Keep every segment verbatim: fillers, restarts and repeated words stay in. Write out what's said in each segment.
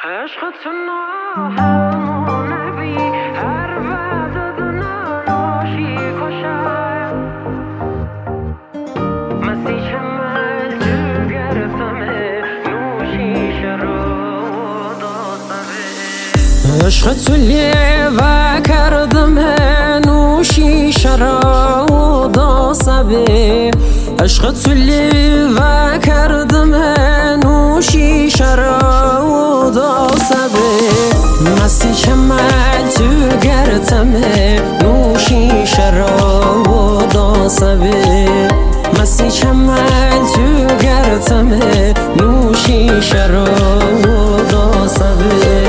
عشقتون نبی هر وعده ناشی کشم مسیح من تو گرفتمه نوشی شراب داستمه عشقتون لیوه کردمه نوشی شراب داستمه عشقتون لیوه کردمه نوشی شراب داستمه مستی که من تو گرتمه نوشی شراب داستمه مستی که من تو گرتمه نوشی شراب داستمه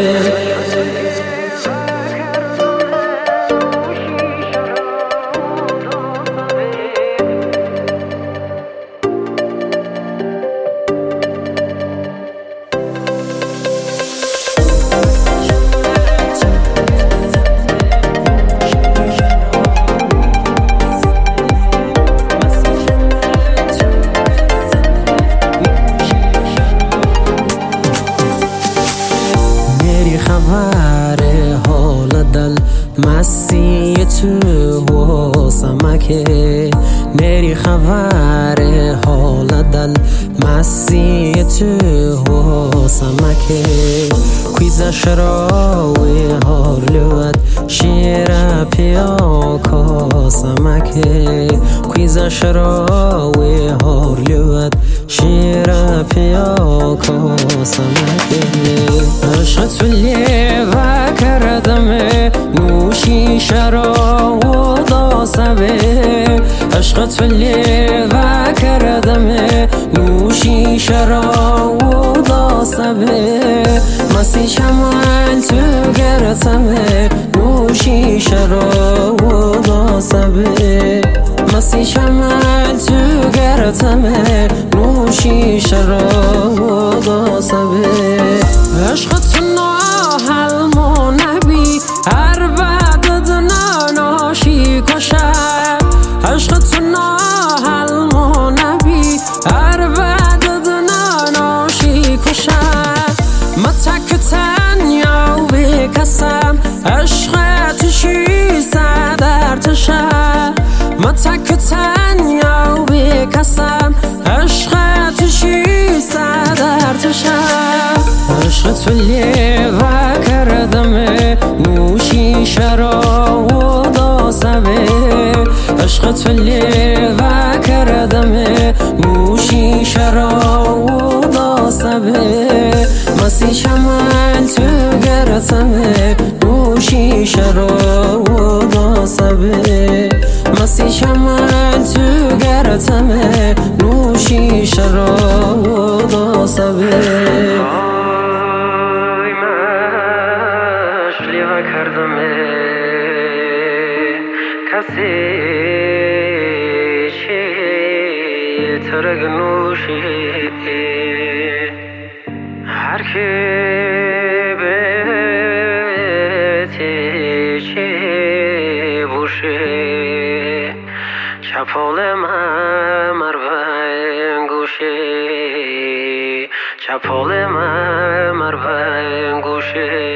خبر حال دل مستی تو واسمکه میری خبر حال دل مستی تو واسمکه کویز شراوی هارلوت شیر پیا کاسمکه کویز شراوی هارلوت شیر پیا کاسمکه عشقتون لیوه کردمه نوشی شراب داستمه عشقتون لیوه کردمه نوشی شراب داستمه مستی شمال تو گرتمه نوشی شراب داستمه مستی شمال تو گرتمه نوشی شراب داستمه عشقتون ناحل ما نبی هر بعد ناشی کشم عشقتون ناحل ما نبی هر بعد ناشی کشم ما تک تنیا بکسم عشقت شیسته در تشم ما تک تنیا بکسم عشقت شیسته در تشم عشقتون لیوه کردمه نوشی شراب داستمه عشقتون لیوه کردمه نوشی شراب داستمه مستی شمال تو گرتمه نوشی شراب داستمه مستی شمال تو گرتمه نوشی شراب داستمه کردمه کسی چی ترگ نوشی هر کی بیتی چی بوشی چپال من مرون گوشی چپال من مرون گوشی